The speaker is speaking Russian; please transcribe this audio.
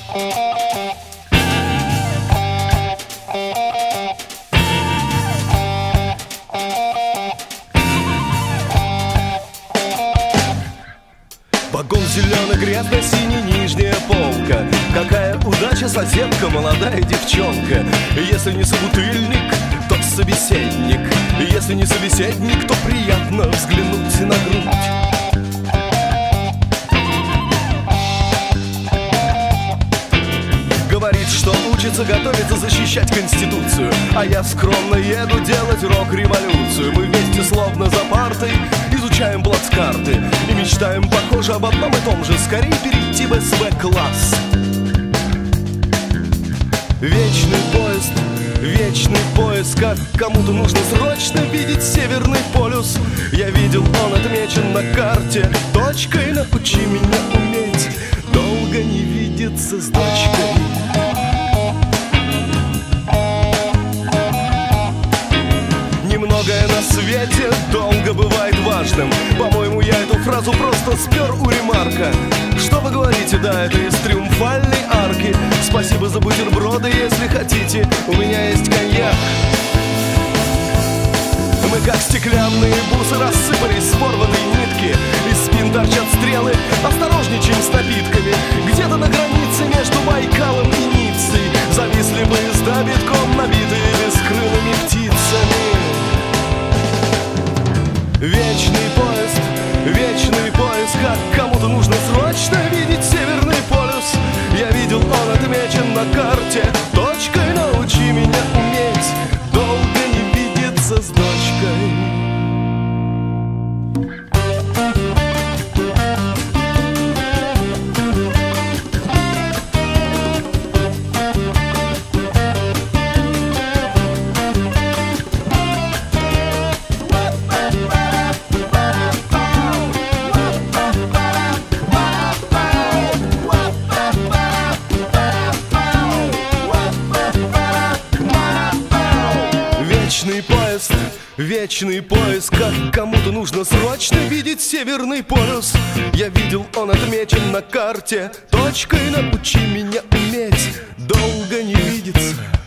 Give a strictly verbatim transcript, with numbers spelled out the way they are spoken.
Вагон зеленый, грязно-синий, нижняя полка. Какая удача, соседка, молодая девчонка. Если не собутыльник, то собеседник. Если не собеседник, то приятно взглянуть на грудь. Говорит, что учится, готовится защищать Конституцию, а я скромно еду делать рок-революцию. Мы вместе словно за партой изучаем плацкарты и мечтаем, похоже, об одном и том же: скорее перейти в эс вэ-класс. Вечный поезд, вечный поезд, как кому-то нужно срочно видеть Северный полюс. Я видел, он отмечен на карте точкой. Научи меня уметь долго не видеться с дочкой. Немногое на свете долго бывает важным. По-моему, я эту фразу просто спер у Ремарка. Что вы говорите, да, это из Триумфальной арки. Спасибо за бутерброды, если хотите, у меня есть коньяк. Мы как стеклянные бусы рассыпались с порванной нитки. Из спин торчат стрелы, осторожничаем с напитками. Где-то на границе между Байкалом и Ниццей зависли поезда, битком набитые бескрылыми птицами. Вечный поезд, вечный поезд, как кому-то нужно срочно видеть Северный полюс. Я видел, он отмечен на карте точкой. Научи меня уметь долго не видеться с дочкой. Вечный поезд, вечный поезд, как кому-то нужно срочно видеть Северный полюс. Я видел, он отмечен на карте точкой. Научи меня уметь долго не видеться